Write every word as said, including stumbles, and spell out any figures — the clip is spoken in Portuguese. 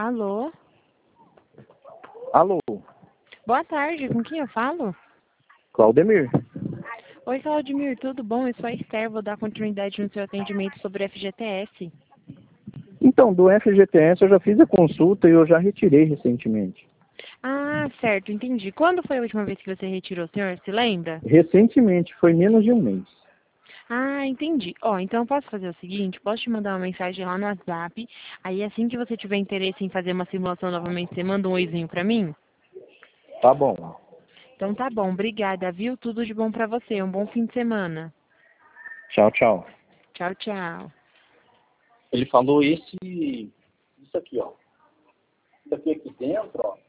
Alô? Alô, Boa tarde, com quem eu falo? Claudemir. Oi, Claudimir, tudo bom? Eu sou a Esther, vou dar continuidade no seu atendimento sobre F G T S. Então, do F G T S eu já fiz a consulta e eu já retirei recentemente. Ah, certo, entendi. Quando foi a última vez que você retirou, senhor? Se lembra? Recentemente, foi menos de um mês. Ah, entendi. Ó, então eu posso fazer o seguinte, posso te mandar uma mensagem lá no WhatsApp, aí assim que você tiver interesse em fazer uma simulação novamente, você manda um oizinho pra mim? Tá bom. Então tá bom, obrigada, viu? Tudo de bom pra você, um bom fim de semana. Tchau, tchau. Tchau, tchau. Ele falou esse, isso aqui, ó. Isso aqui aqui dentro, ó.